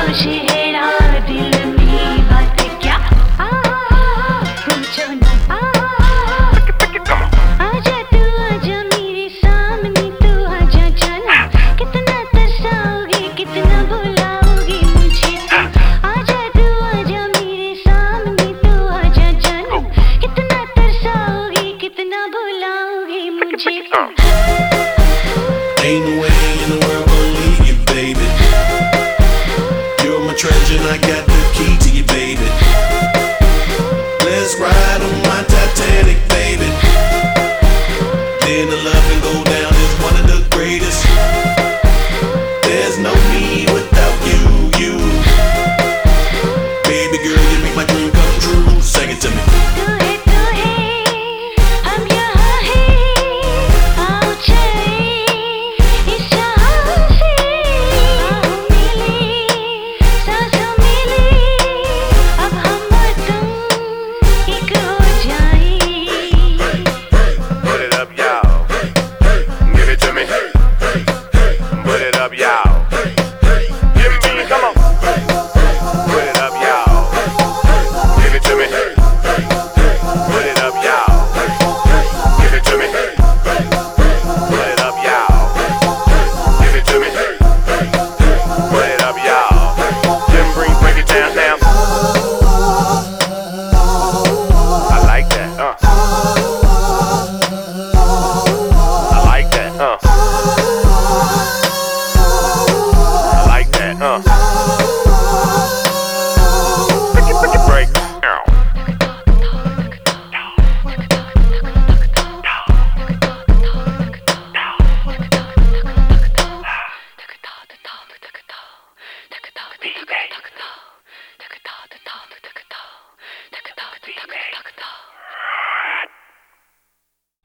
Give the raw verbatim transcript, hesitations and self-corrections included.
शेरा दिल में बात क्या आ, पूछो ना आ, आजा तू आजा मेरे सामने तू आजा जाना कितना तरसाओगे कितना बुलाओगे मुझे तू आजा तू आजा मेरे सामने तू आजा जाना कितना तरसाओगे कितना बुलाओगे मुझे तू Ain't no way in the world gonna leave you, baby. You're my treasure and I got the key to you, baby. Let's ride on my Titanic, baby. Then the love and go down is one of the greatest. There's no me without you, you. Baby girl, you make my dream come true. Sing it to me. तू है तू है हम यहाँ हैं आओ चले इस जहाँ से बाहों मिले सांसों मिले अब हम और तुम एक हो जाए Put it up, y'all. Give it to me. Put it up, y'all.